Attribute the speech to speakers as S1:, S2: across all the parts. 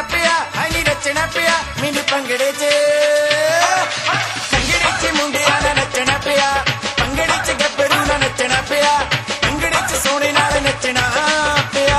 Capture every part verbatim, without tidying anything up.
S1: ਪਿਆ ਹੈ ਨੀ ਰਚਣਾ ਪਿਆ ਮੈਨੂੰ ਭੰਗੜੇ 'ਚ ਭੰਗੜੇ 'ਚ ਮੁੰਡਿਆਂ ਨਾਲ ਨੱਚਣਾ ਪਿਆ ਭੰਗੜੇ 'ਚ ਗੱਭਰੂ ਨਾਲ ਨੱਚਣਾ ਪਿਆ ਭੰਗੜੇ 'ਚ ਸੋਹਣੇ ਨਾਲ ਨੱਚਣਾ ਪਿਆ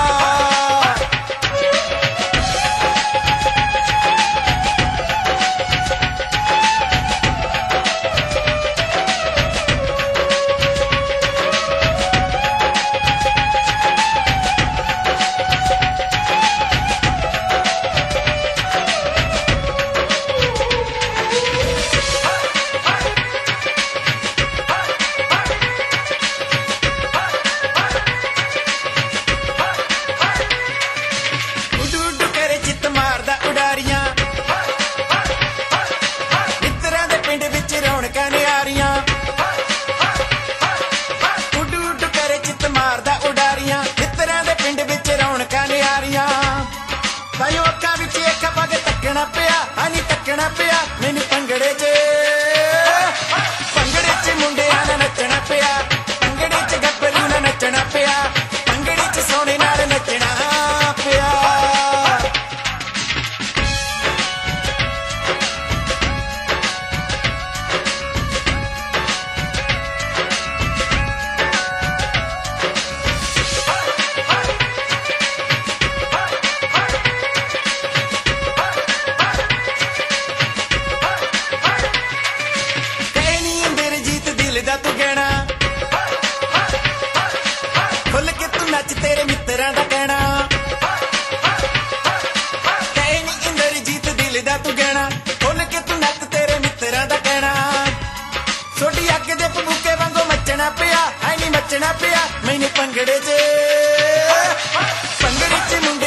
S1: ਮਿੱਤਰਾਂ ਦੇ ਪਿੰਡ ਵਿੱਚ ਰੌਣਕਾਂ ਨਿਆਰੀਆਂ ਉੱਡੂ ਉੱਡੂ ਕਰੇ ਚਿੱਤ ਮਾਰਦਾ ਉਡਾਰੀਆਂ ਮਿੱਤਰਾਂ ਦੇ ਪਿੰਡ ਵਿੱਚ ਰੌਣਕਾਂ ਨਿਆਰੀਆਂ ਤਾਈਓ ਅੱਖਾਂ ਵਿੱਚ ਅੱਖਾਂ ਪਾ ਕੇ ਤੱਕਣਾ ਪਿਆ ਹਾਨੀ ਤੱਕਣਾ ਪਿਆ ਮੈਨੂੰ ਭੰਗੜੇ 'ਚ ਭੰਗੜੇ 'ਚ ਮੁੰਡਿਆਂ ਨਾਲ ਨੱਚਣਾ ਪਿਆ ਭੰਗੜੇ 'ਚ ਗੱਭਰੂ ਨਾਲ ਨੱਚਣਾ ਪਿਆ ਭੰਗੜੇ 'ਚ ਸੋਹਣੇ ਨਾਲ ਨੱਚਣਾ ਪਿਆ ਤੂੰ ਕਹਿਣਾ ਖੁੱਲ ਕੇ ਤੂੰ ਨੱਚ ਤੇਰੇ ਮਿੱਤਰਾਂ ਦਾ ਕਹਿਣਾ ਕਹਿ ਨੀ ਇੰਦਰਜੀਤ ਦਿਲ ਦਾ ਤੂੰ ਕਹਿਣਾ ਖੁੱਲ ਕੇ ਤੂੰ ਨੱਚ ਤੇਰੇ ਮਿੱਤਰਾਂ ਦਾ ਕਹਿਣਾ ਛੋਟੀ ਅੱਗ ਦੇ ਪਬੂਕੇ ਵਾਂਗੂ ਮੱਚਣਾ ਪਿਆ ਹੈ ਨੀ ਮੱਚਣਾ ਪਿਆ ਮੈਨੂੰ ਭੰਗੜੇ 'ਚ ਭੰਗੜੇ 'ਚ ਮੁੰਡੇ